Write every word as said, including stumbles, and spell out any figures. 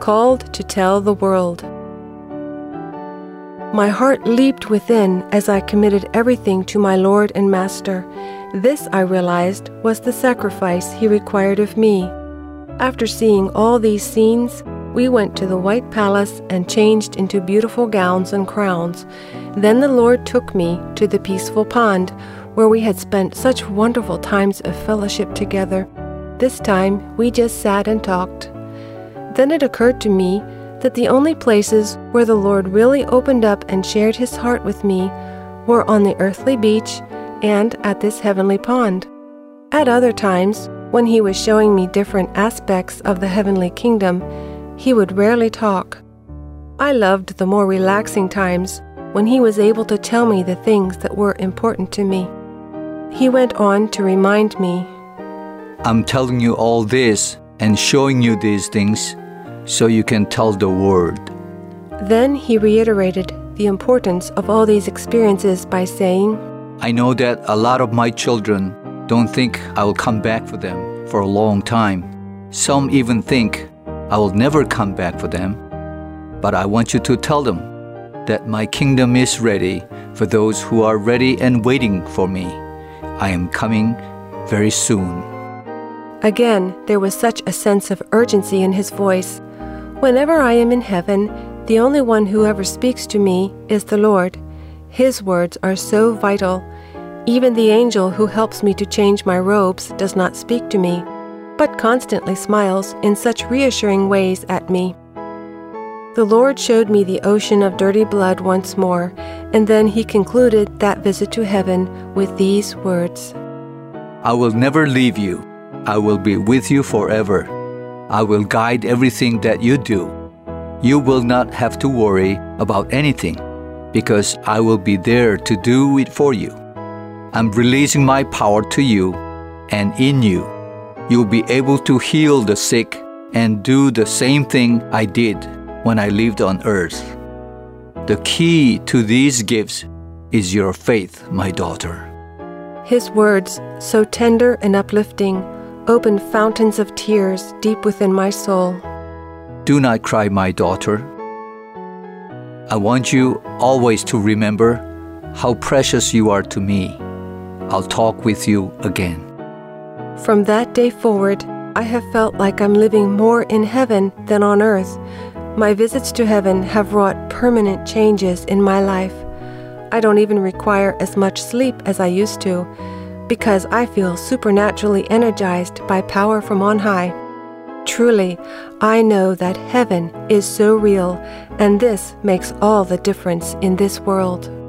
called to tell the world. My heart leaped within as I committed everything to my Lord and Master. This, I realized, was the sacrifice He required of me. After seeing all these scenes, we went to the White Palace and changed into beautiful gowns and crowns. Then the Lord took me to the peaceful pond, where we had spent such wonderful times of fellowship together. This time, we just sat and talked. Then it occurred to me that the only places where the Lord really opened up and shared His heart with me were on the earthly beach and at this heavenly pond. At other times, when He was showing me different aspects of the heavenly kingdom, He would rarely talk. I loved the more relaxing times when He was able to tell me the things that were important to me. He went on to remind me, I'm telling you all this and showing you these things so you can tell the world. Then He reiterated the importance of all these experiences by saying, I know that a lot of my children don't think I will come back for them for a long time. Some even think I will never come back for them. But I want you to tell them that my kingdom is ready for those who are ready and waiting for me. I am coming very soon. Again, there was such a sense of urgency in His voice. Whenever I am in heaven, the only one who ever speaks to me is the Lord. His words are so vital. Even the angel who helps me to change my robes does not speak to me, but constantly smiles in such reassuring ways at me. The Lord showed me the ocean of dirty blood once more, and then He concluded that visit to heaven with these words, I will never leave you. I will be with you forever. I will guide everything that you do. You will not have to worry about anything, because I will be there to do it for you. I'm releasing my power to you, and in you, you'll be able to heal the sick and do the same thing I did when I lived on earth. The key to these gifts is your faith, my daughter. His words, so tender and uplifting, opened fountains of tears deep within my soul. Do not cry, my daughter. I want you always to remember how precious you are to me. I'll talk with you again. From that day forward, I have felt like I'm living more in heaven than on earth. My visits to heaven have wrought permanent changes in my life. I don't even require as much sleep as I used to, because I feel supernaturally energized by power from on high. Truly, I know that heaven is so real, and this makes all the difference in this world.